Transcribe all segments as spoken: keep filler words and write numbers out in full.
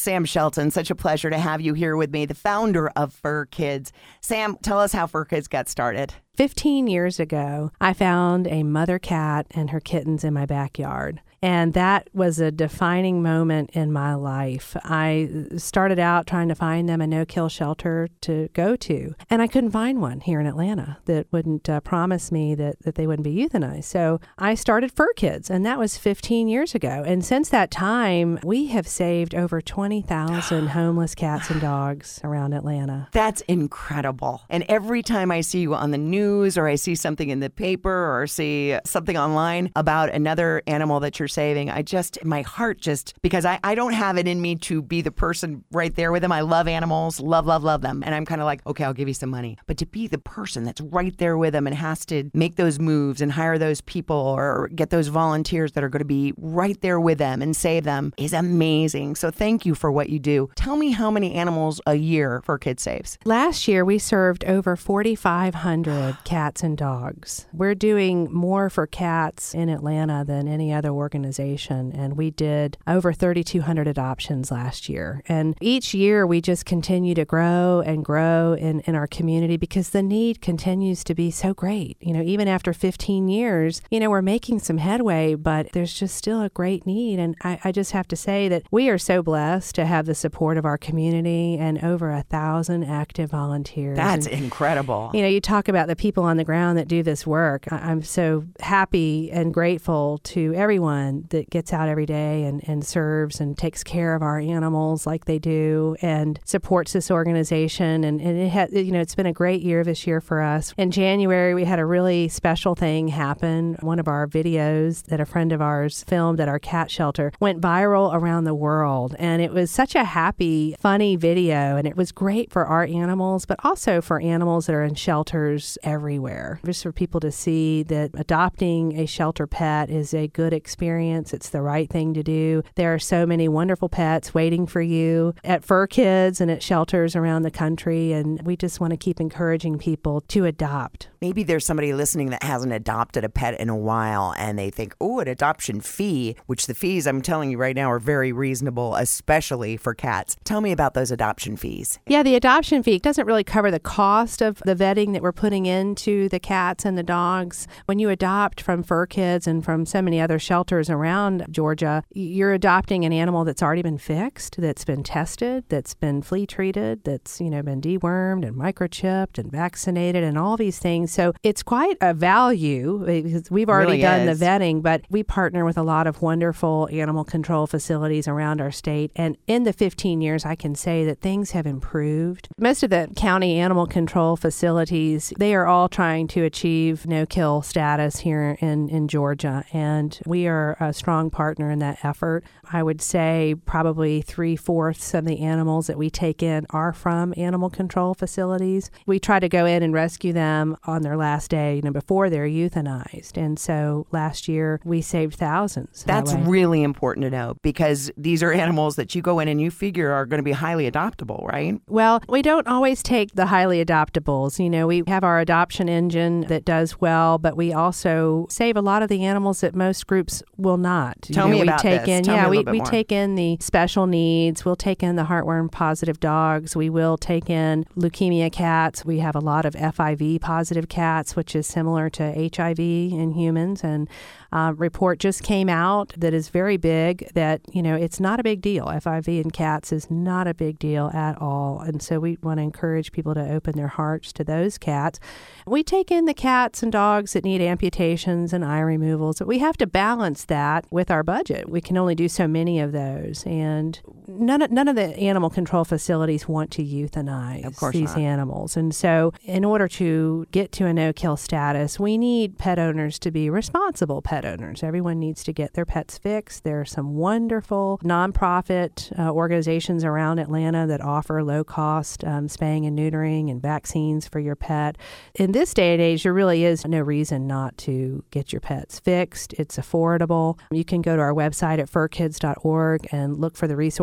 Sam Shelton. Such a pleasure to have you here with me, the founder of Fur Kids. Sam, tell us how Fur Kids got started. Fifteen years ago, I found a mother cat and her kittens in my backyard. And that was a defining moment in my life. I started out trying to find them a no-kill shelter to go to, and I couldn't find one here in Atlanta that wouldn't uh, promise me that, that they wouldn't be euthanized. So I started Fur Kids, and that was fifteen years ago. And since that time, we have saved over twenty thousand homeless cats and dogs around Atlanta. That's incredible. And every time I see you on the news or I see something in the paper or see something online about another animal that you're saving, I just, my heart just, because I, I don't have it in me to be the person right there with them. I love animals, love, love, love them. And I'm kind of like, okay, I'll give you some money. But to be the person that's right there with them and has to make those moves and hire those people or get those volunteers that are going to be right there with them and save them is amazing. So thank you for what you do. Tell me how many animals a year Fur Kids saves. Last year, we served over forty-five hundred cats and dogs. We're doing more for cats in Atlanta than any other organization. Organization, and we did over thirty-two hundred adoptions last year. And each year we just continue to grow and grow in, in our community because the need continues to be so great. You know, even after fifteen years, you know, we're making some headway, but there's just still a great need. And I, I just have to say that we are so blessed to have the support of our community and over a thousand active volunteers. That's and, incredible. You know, you talk about the people on the ground that do this work. I, I'm so happy and grateful to everyone that gets out every day and, and serves and takes care of our animals like they do and supports this organization. And, and it had, you know, it's been a great year this year for us. In January, we had a really special thing happen. One of our videos that a friend of ours filmed at our cat shelter went viral around the world. And it was such a happy, funny video. And it was great for our animals, but also for animals that are in shelters everywhere. Just for people to see that adopting a shelter pet is a good experience. It's the right thing to do. There are so many wonderful pets waiting for you at Fur Kids and at shelters around the country, and we just want to keep encouraging people to adopt. Maybe there's somebody listening that hasn't adopted a pet in a while, and they think, oh, an adoption fee, which the fees, I'm telling you right now, are very reasonable, especially for cats. Tell me about those adoption fees. Yeah, the adoption fee doesn't really cover the cost of the vetting that we're putting into the cats and the dogs. When you adopt from Fur Kids and from so many other shelters around Georgia, you're adopting an animal that's already been fixed, that's been tested, that's been flea treated, that's, you know, been dewormed and microchipped and vaccinated and all these things. So it's quite a value because we've already really done is. the vetting, but we partner with a lot of wonderful animal control facilities around our state. And in the fifteen years, I can say that things have improved. Most of the county animal control facilities, they are all trying to achieve no-kill status here in, in Georgia. And we are a strong partner in that effort. I would say probably three-fourths of the animals that we take in are from animal control facilities. We try to go in and rescue them on their last day, you know, before they're euthanized. And so last year we saved thousands. That's that really important to know because these are animals that you go in and you figure are going to be highly adoptable, right? Well, we don't always take the highly adoptables. You know, we have our adoption engine that does well, but we also save a lot of the animals that most groups will not. Tell you know, me we about take this. In, Tell yeah, me a we, little bit we more. take in the special needs. We'll take in the heartworm positive dogs. We will take in leukemia cats. We have a lot of F I V positive cats, which is similar to H I V in humans. And uh, report just came out that is very big that, you know, it's not a big deal. F I V in cats is not a big deal at all. And so we want to encourage people to open their hearts to those cats. We take in the cats and dogs that need amputations and eye removals. But we have to balance that with our budget. We can only do so many of those. And none of, none of the animal control facilities want to euthanize Of course these not. animals. And so in order to get to a no-kill status, we need pet owners to be responsible pet owners. Everyone needs to get their pets fixed. There are some wonderful nonprofit uh, organizations around Atlanta that offer low-cost um, spaying and neutering and vaccines for your pet. In this day and age, there really is no reason not to get your pets fixed. It's affordable. You can go to our website at fur kids dot org and look for the resources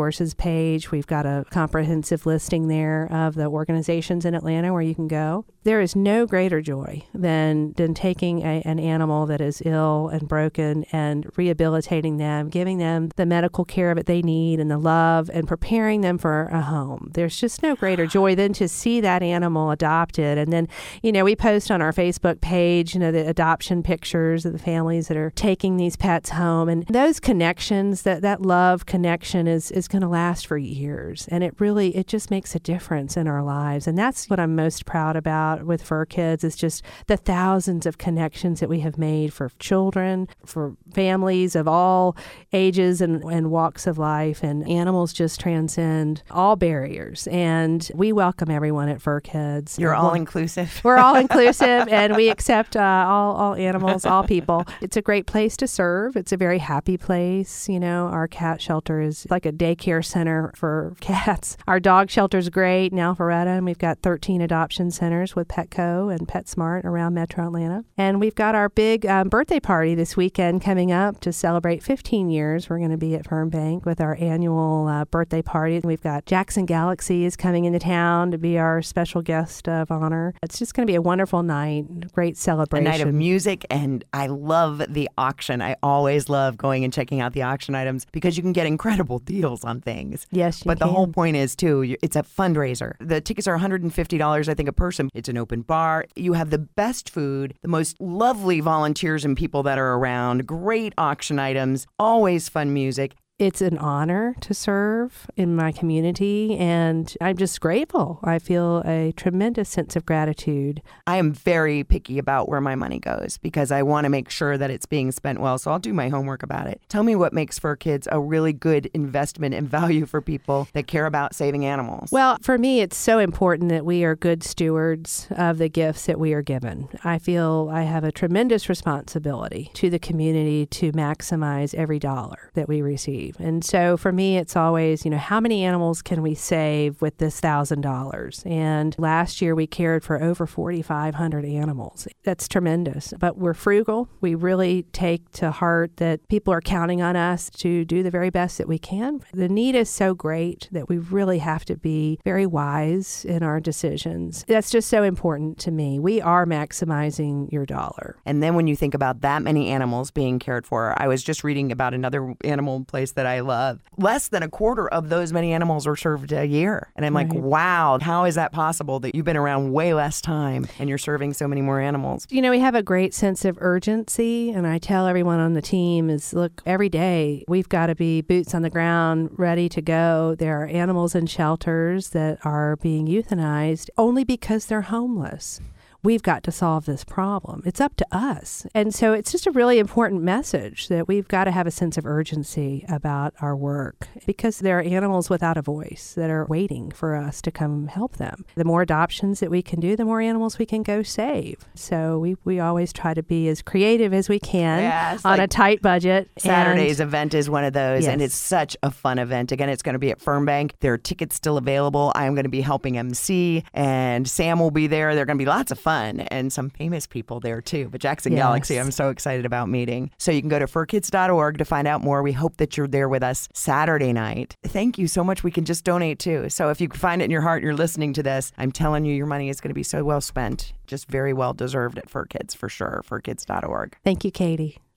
resources page. We've got a comprehensive listing there of the organizations in Atlanta where you can go. There is no greater joy than, than taking a, an animal that is ill and broken and rehabilitating them, giving them the medical care that they need and the love and preparing them for a home. There's just no greater joy than to see that animal adopted. And then, you know, we post on our Facebook page, you know, the adoption pictures of the families that are taking these pets home. And those connections, that, that love connection is, is going to last for years. And it really, it just makes a difference in our lives. And that's what I'm most proud about with Fur Kids, is just the thousands of connections that we have made for children, for families of all ages and, and walks of life. And animals just transcend all barriers. And we welcome everyone at Fur Kids. You're We're, all inclusive. We're all inclusive, and we accept uh, all, all animals, all people. It's a great place to serve. It's a very happy place. You know, our cat shelter is like a daycare center for cats. Our dog shelter is great in Alpharetta, and we've got thirteen adoption centers with Petco and PetSmart around Metro Atlanta. And we've got our big um, birthday party this weekend coming up to celebrate fifteen years. We're going to be at Fern Bank with our annual uh, birthday party. We've got Jackson Galaxy is coming into town to be our special guest of honor. It's just going to be a wonderful night, great celebration. A night of music, and I love the auction. I always love going and checking out the auction items because you can get incredible deals on things. Yes, you But can. the whole point is, too, it's a fundraiser. The tickets are one hundred fifty dollars, I think, a person. It's an open bar. You have the best food, the most lovely volunteers and people that are around, great auction items, always fun music. It's an honor to serve in my community, and I'm just grateful. I feel a tremendous sense of gratitude. I am very picky about where my money goes because I want to make sure that it's being spent well, so I'll do my homework about it. Tell me what makes Fur Kids a really good investment and value for people that care about saving animals. Well, for me, it's so important that we are good stewards of the gifts that we are given. I feel I have a tremendous responsibility to the community to maximize every dollar that we receive. And so for me, it's always, you know, how many animals can we save with this one thousand dollars? And last year we cared for over forty-five hundred animals. That's tremendous. But we're frugal. We really take to heart that people are counting on us to do the very best that we can. The need is so great that we really have to be very wise in our decisions. That's just so important to me. We are maximizing your dollar. And then when you think about that many animals being cared for, I was just reading about another animal place that I love. Less than a quarter of those many animals are served a year. And I'm like, Right. wow, how is that possible that you've been around way less time and you're serving so many more animals? You know, we have a great sense of urgency, and I tell everyone on the team is, look, every day we've got to be boots on the ground, ready to go. There are animals in shelters that are being euthanized only because they're homeless. We've got to solve this problem. It's up to us. And so it's just a really important message that we've got to have a sense of urgency about our work because there are animals without a voice that are waiting for us to come help them. The more adoptions that we can do, the more animals we can go save. So we, we always try to be as creative as we can Yes, on like a tight budget. Saturday's And event is one of those, and Yes. it's such a fun event. Again, it's going to be at Fern Bank. There are tickets still available. I'm going to be helping M C, and Sam will be there. There are going to be lots of fun. Fun and some famous people there too. But Jackson Yes. Galaxy, I'm so excited about meeting. So you can go to fur kids dot org to find out more. We hope that you're there with us Saturday night. Thank you so much. We can just donate too. So if you find it in your heart and you're listening to this, I'm telling you, your money is going to be so well spent. Just very well deserved at Fur Kids for sure. fur kids dot org. Thank you, Katie.